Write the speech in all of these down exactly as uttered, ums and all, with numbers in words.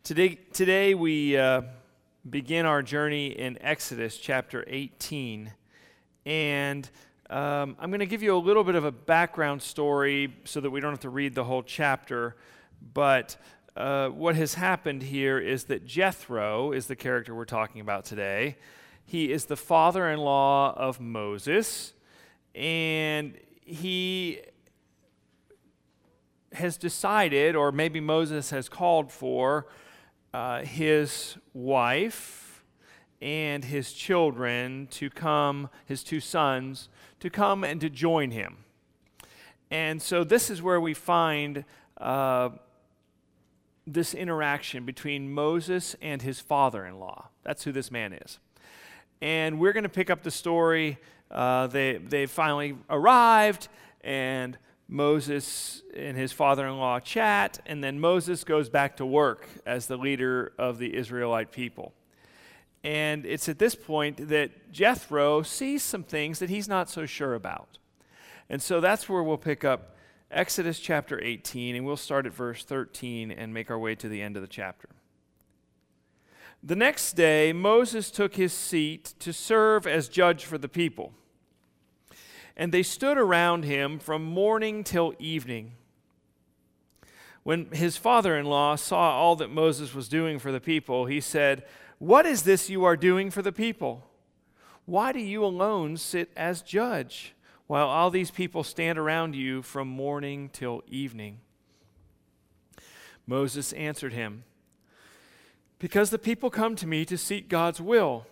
Today, today we uh, begin our journey in Exodus chapter eighteen, and um, I'm going to give you a little bit of a background story so that we don't have to read the whole chapter, but uh, what has happened here is that Jethro is the character we're talking about today. He is the father-in-law of Moses, and he has decided, or maybe Moses has called for, Uh, his wife and his children to come, his two sons, to come and to join him. And so this is where we find uh, this interaction between Moses and his father-in-law. That's who this man is. And we're going to pick up the story. Uh, they, they finally arrived, and Moses and his father-in-law chat, and then Moses goes back to work as the leader of the Israelite people. And it's at this point that Jethro sees some things that he's not so sure about. And so that's where we'll pick up Exodus chapter eighteen, and we'll start at verse thirteen and make our way to the end of the chapter. The next day, Moses took his seat to serve as judge for the people. And they stood around him from morning till evening. When his father-in-law saw all that Moses was doing for the people, he said, "What is this you are doing for the people? Why do you alone sit as judge, while all these people stand around you from morning till evening?" Moses answered him, "Because the people come to me to seek God's will.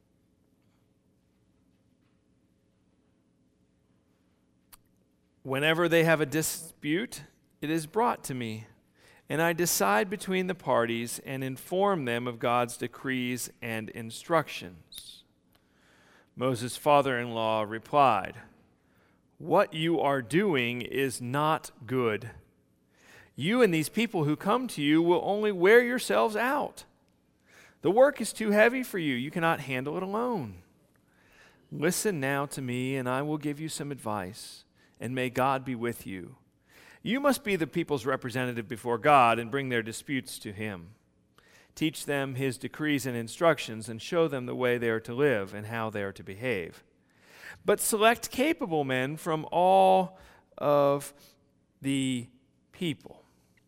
Whenever they have a dispute, it is brought to me, and I decide between the parties and inform them of God's decrees and instructions." Moses' father-in-law replied, "What you are doing is not good. You and these people who come to you will only wear yourselves out. The work is too heavy for you. You cannot handle it alone. Listen now to me, and I will give you some advice. And may God be with you. You must be the people's representative before God and bring their disputes to him. Teach them his decrees and instructions and show them the way they are to live and how they are to behave. But select capable men from all of the people,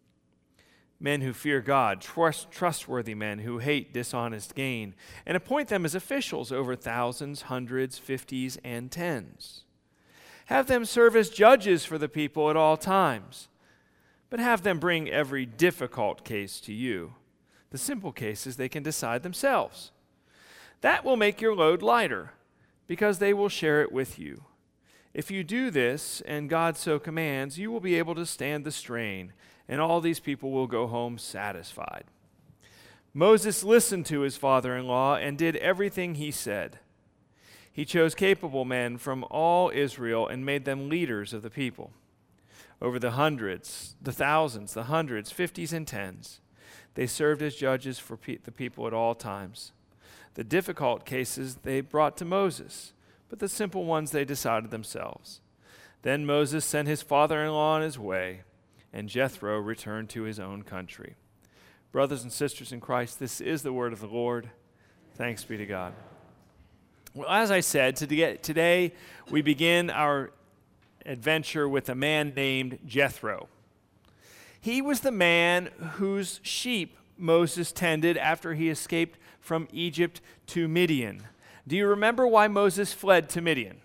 men who fear God, trust, trustworthy men who hate dishonest gain, and appoint them as officials over thousands, hundreds, fifties, and tens. Have them serve as judges for the people at all times, but have them bring every difficult case to you. The simple cases they can decide themselves. That will make your load lighter, because they will share it with you. If you do this, and God so commands, you will be able to stand the strain, and all these people will go home satisfied." Moses listened to his father-in-law and did everything he said. He chose capable men from all Israel and made them leaders of the people. Over the hundreds, the thousands, the hundreds, fifties, and tens, they served as judges for pe- the people at all times. The difficult cases they brought to Moses, but the simple ones they decided themselves. Then Moses sent his father-in-law on his way, and Jethro returned to his own country. Brothers and sisters in Christ, this is the word of the Lord. Thanks be to God. Well, as I said, today we begin our adventure with a man named Jethro. He was the man whose sheep Moses tended after he escaped from Egypt to Midian. Do you remember why Moses fled to Midian?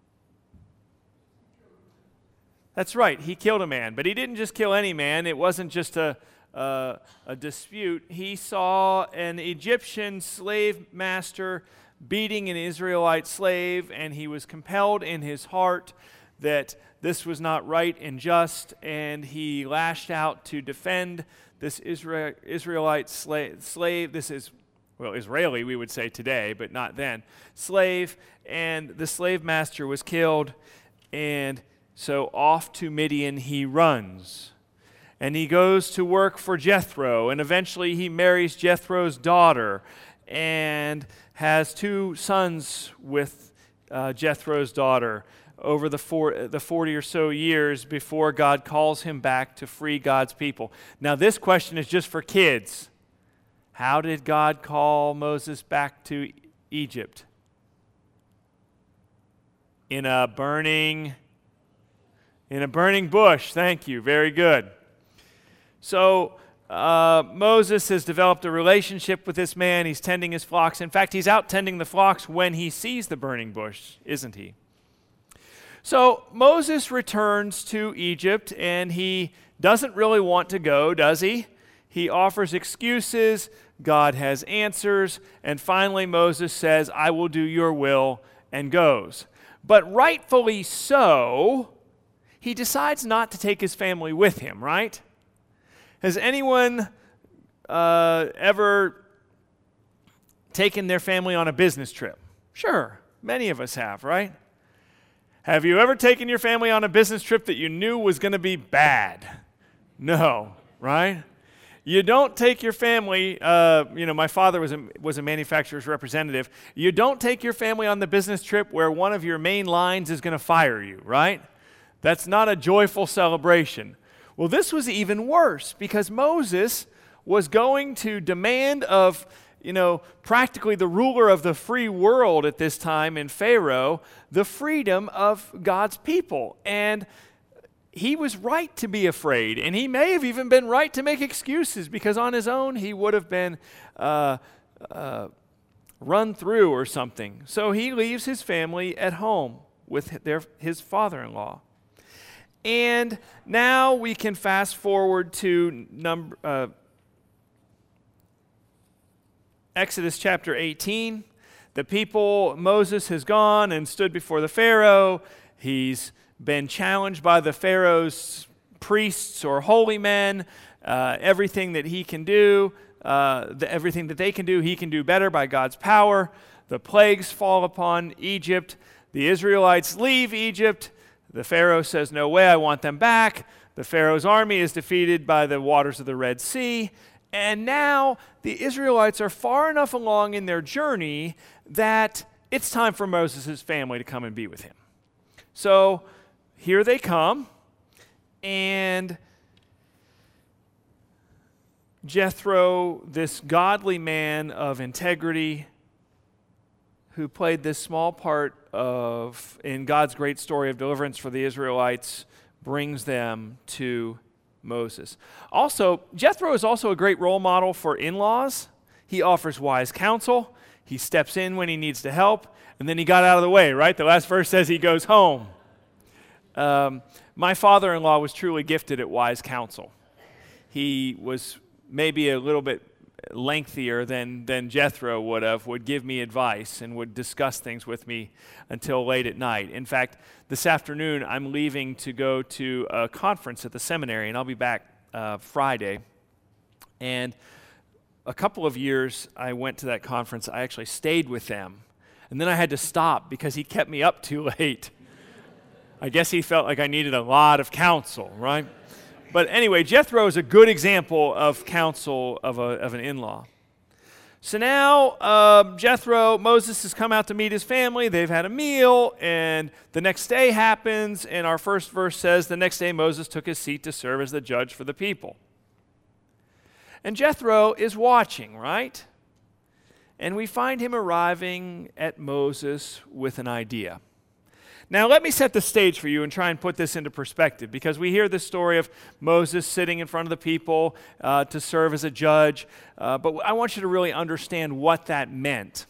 That's right, he killed a man, but he didn't just kill any man. It wasn't just a, a, a dispute. He saw an Egyptian slave master beating an Israelite slave, and he was compelled in his heart that this was not right and just, and he lashed out to defend this Israel, Israelite slave, slave. This is, well, Israeli, we would say today, but not then, slave, and the slave master was killed, and so off to Midian he runs. And he goes to work for Jethro, and eventually he marries Jethro's daughter, and has two sons with uh, Jethro's daughter over the, four, the forty or so years before God calls him back to free God's people. Now, this question is just for kids. How did God call Moses back to Egypt? In a burning, in a burning bush. Thank you. Very good. So uh, Moses has developed a relationship with this man. He's tending his flocks. In fact, he's out tending the flocks when he sees the burning bush, isn't he? So Moses returns to Egypt, and he doesn't really want to go, does he? He offers excuses. God has answers. And finally, Moses says, I will do your will, and goes. But rightfully so, he decides not to take his family with him, right? Has anyone uh, ever taken their family on a business trip? Sure, many of us have, right? Have you ever taken your family on a business trip that you knew was going to be bad? No, right? You don't take your family, uh, you know, my father was a, was a manufacturer's representative. You don't take your family on the business trip where one of your main lines is going to fire you, right? That's not a joyful celebration. Well, this was even worse because Moses was going to demand of, you know, practically the ruler of the free world at this time in Pharaoh, the freedom of God's people. And he was right to be afraid, and he may have even been right to make excuses because on his own he would have been uh, uh, run through or something. So he leaves his family at home with their, his father-in-law. And now we can fast forward to number, uh, Exodus chapter eighteen. The people, Moses has gone and stood before the Pharaoh. He's been challenged by the Pharaoh's priests or holy men. Uh, everything that he can do, uh, the, everything that they can do, he can do better by God's power. The plagues fall upon Egypt. The Israelites leave Egypt. The Pharaoh says, no way, I want them back. The Pharaoh's army is defeated by the waters of the Red Sea. And now the Israelites are far enough along in their journey that it's time for Moses' family to come and be with him. So here they come, and Jethro, this godly man of integrity who played this small part of in God's great story of deliverance for the Israelites, brings them to Moses. Also, Jethro is also a great role model for in-laws. He offers wise counsel. He steps in when he needs to help, and then he got out of the way, right? The last verse says he goes home. Um, my father-in-law was truly gifted at wise counsel. He was maybe a little bit lengthier than, than Jethro would have, would give me advice and would discuss things with me until late at night. In fact, this afternoon I'm leaving to go to a conference at the seminary, and I'll be back uh, Friday. And a couple of years I went to that conference. I actually stayed with them, and then I had to stop because he kept me up too late. I guess he felt like I needed a lot of counsel, right? But anyway, Jethro is a good example of counsel of, a, of an in-law. So now uh, Jethro, Moses has come out to meet his family. They've had a meal, and the next day happens, and our first verse says, the next day Moses took his seat to serve as the judge for the people. And Jethro is watching, right? And we find him arriving at Moses with an idea. Now, let me set the stage for you and try and put this into perspective, because we hear this story of Moses sitting in front of the people uh, to serve as a judge, uh, but I want you to really understand what that meant.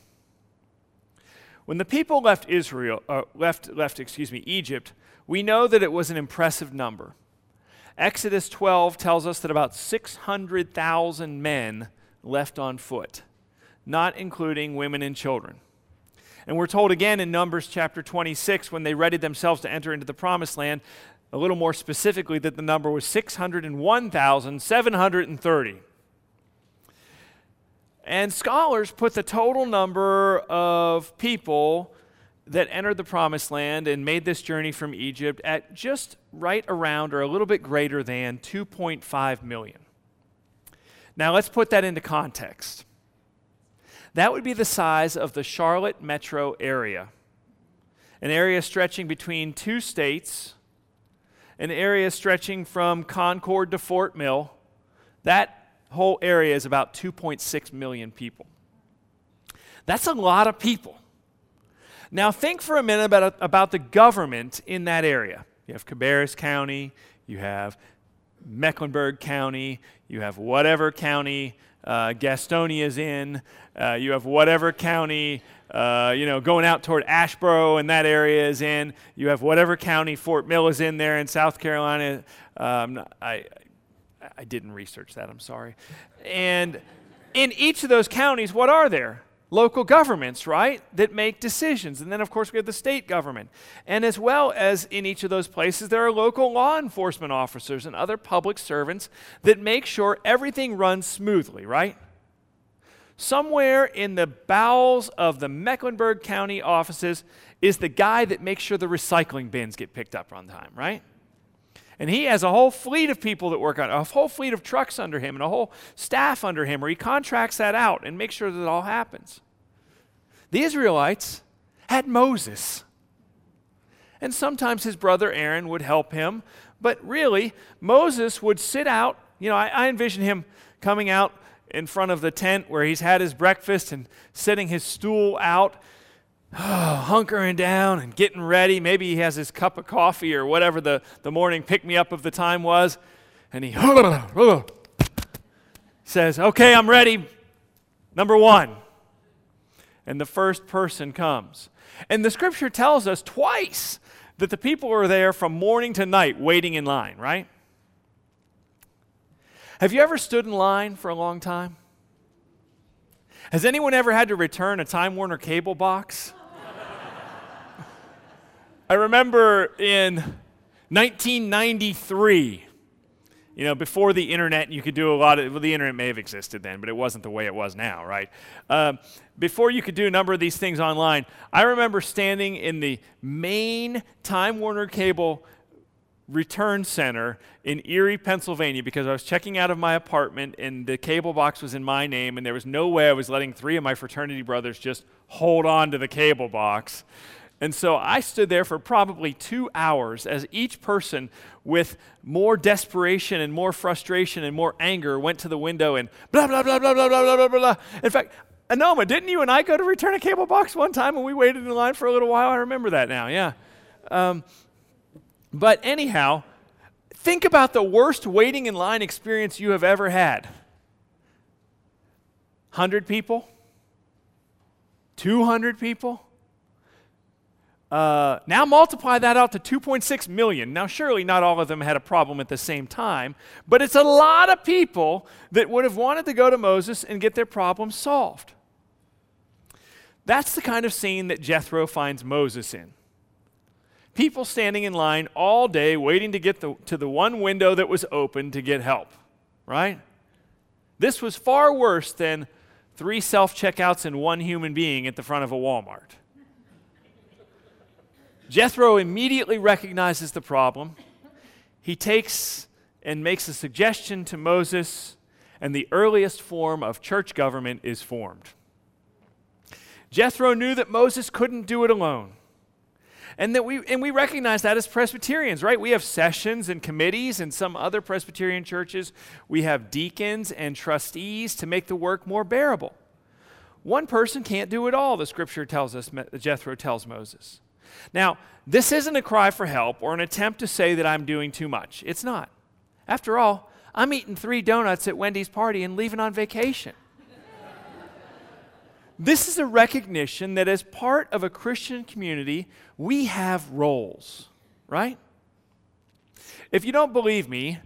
When the people left Israel, uh, left, left, excuse me, Egypt, we know that it was an impressive number. Exodus twelve tells us that about six hundred thousand men left on foot, not including women and children. And we're told again in Numbers chapter twenty-six, when they readied themselves to enter into the promised land, a little more specifically, that the number was six hundred one thousand seven hundred thirty. And scholars put the total number of people that entered the promised land and made this journey from Egypt at just right around or a little bit greater than two point five million. Now let's put that into context. That would be the size of the Charlotte metro area, an area stretching between two states, an area stretching from Concord to Fort Mill. That whole area is about two point six million people. That's a lot of people. Now think for a minute about, about the government in that area. You have Cabarrus County, you have Mecklenburg County, you have whatever county uh, Gastonia's in, uh, you have whatever county, uh, you know, going out toward Asheboro and that area is in, you have whatever county Fort Mill is in there in South Carolina. Um, I, I didn't research that, I'm sorry. And in each of those counties, what are there? Local governments, right, that make decisions. And then, of course, we have the state government. And as well as in each of those places, there are local law enforcement officers and other public servants that make sure everything runs smoothly, right? Somewhere in the bowels of the Mecklenburg County offices is the guy that makes sure the recycling bins get picked up on time, right? And he has a whole fleet of people that work on it, a whole fleet of trucks under him and a whole staff under him, where he contracts that out and makes sure that it all happens. The Israelites had Moses. And sometimes his brother Aaron would help him. But really, Moses would sit out. You know, I, I envision him coming out in front of the tent where he's had his breakfast and setting his stool out, Oh, hunkering down and getting ready. Maybe he has his cup of coffee or whatever the, the morning pick-me-up of the time was. And he says, okay, I'm ready. Number one. And the first person comes. And the scripture tells us twice that the people are there from morning to night waiting in line, right? Have you ever stood in line for a long time? Has anyone ever had to return a Time Warner cable box? I remember in nineteen ninety-three, you know, before the internet, you could do a lot of, well, the internet may have existed then, but it wasn't the way it was now, right? Uh, before you could do a number of these things online, I remember standing in the main Time Warner cable return center in Erie, Pennsylvania, because I was checking out of my apartment and the cable box was in my name, and there was no way I was letting three of my fraternity brothers just hold on to the cable box. And so I stood there for probably two hours as each person with more desperation and more frustration and more anger went to the window and blah, blah, blah, blah, blah, blah, blah, blah, blah. In fact, Anoma, didn't you and I go to return a cable box one time when we waited in line for a little while? I remember that now, yeah. Um, but anyhow, think about the worst waiting in line experience you have ever had. one hundred people? two hundred people? Uh, now multiply that out to two point six million. Now surely not all of them had a problem at the same time, but it's a lot of people that would have wanted to go to Moses and get their problem solved. That's the kind of scene that Jethro finds Moses in. People standing in line all day waiting to get the, to the one window that was open to get help, right? This was far worse than three self-checkouts and one human being at the front of a Walmart. Jethro immediately recognizes the problem. He takes and makes a suggestion to Moses, and the earliest form of church government is formed. Jethro knew that Moses couldn't do it alone. And that we and we recognize that as Presbyterians, right? We have sessions and committees. In some other Presbyterian churches, we have deacons and trustees to make the work more bearable. One person can't do it all, the scripture tells us, Jethro tells Moses. Now, this isn't a cry for help or an attempt to say that I'm doing too much. It's not. After all, I'm eating three donuts at Wendy's party and leaving on vacation. This is a recognition that as part of a Christian community, we have roles, right? If you don't believe me,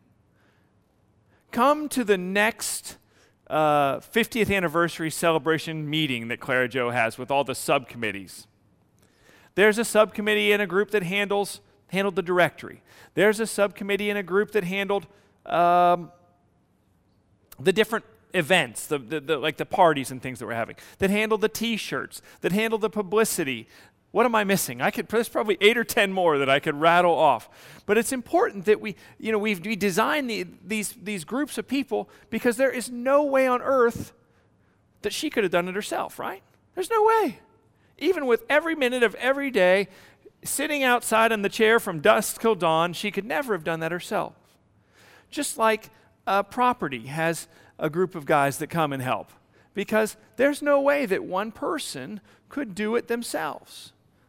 come to the next uh, fiftieth anniversary celebration meeting that Clara Joe has with all the subcommittees. There's a subcommittee in a group that handles handled the directory. There's a subcommittee in a group that handled um, the different events, the, the, the, like the parties and things that we're having, that handled the T-shirts, that handled the publicity. What am I missing? I could, there's probably eight or ten more that I could rattle off. But it's important that we, you know, we've, we design the, these, these groups of people because there is no way on earth that she could have done it herself, right? There's no way. Even with every minute of every day, sitting outside in the chair from dusk till dawn, she could never have done that herself. Just like uh, property has a group of guys that come and help, because there's no way that one person could do it themselves.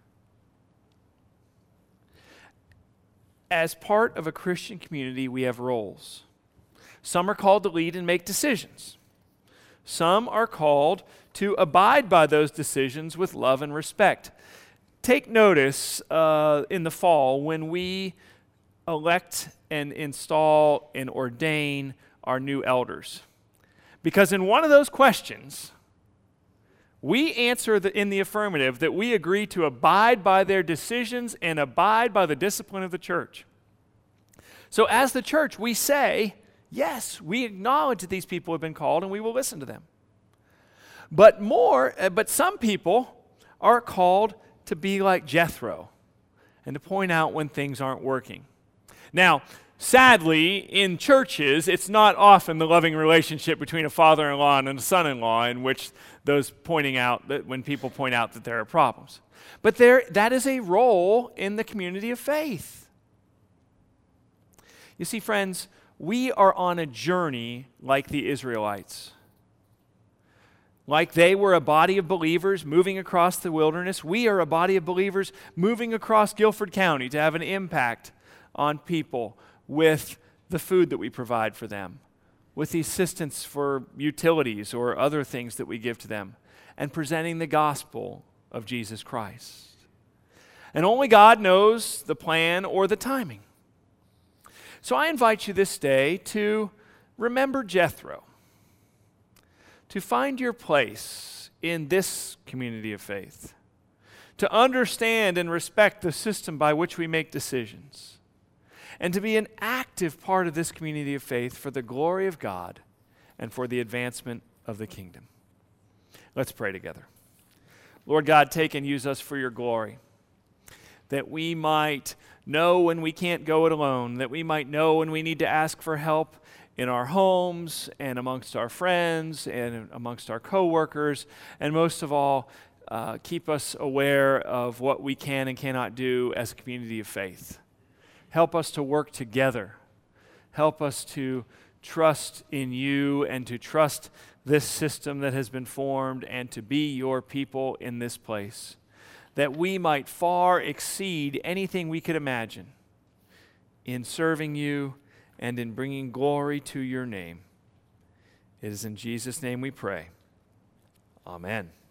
As part of a Christian community, we have roles. Some are called to lead and make decisions. Some are called to abide by those decisions with love and respect. Take notice uh, in the fall when we elect and install and ordain our new elders. Because in one of those questions, we answer the, in the affirmative that we agree to abide by their decisions and abide by the discipline of the church. So as the church, we say, yes, we acknowledge that these people have been called and we will listen to them. But more, uh, but some people are called to be like Jethro and to point out when things aren't working. Now, sadly, in churches, it's not often the loving relationship between a father-in-law and a son-in-law in which those pointing out that when people point out that there are problems. But there, that is a role in the community of faith. You see, friends, we are on a journey like the Israelites. Like they were a body of believers moving across the wilderness, we are a body of believers moving across Guilford County to have an impact on people with the food that we provide for them, with the assistance for utilities or other things that we give to them, and presenting the gospel of Jesus Christ. And only God knows the plan or the timing. So I invite you this day to remember Jethro, to find your place in this community of faith, to understand and respect the system by which we make decisions, and to be an active part of this community of faith for the glory of God and for the advancement of the kingdom. Let's pray together. Lord God, take and use us for your glory, that we might know when we can't go it alone, that we might know when we need to ask for help in our homes and amongst our friends and amongst our coworkers, and most of all, uh, keep us aware of what we can and cannot do as a community of faith. Help us to work together. Help us to trust in you and to trust this system that has been formed and to be your people in this place, that we might far exceed anything we could imagine in serving you and in bringing glory to your name. It is in Jesus' name we pray. Amen.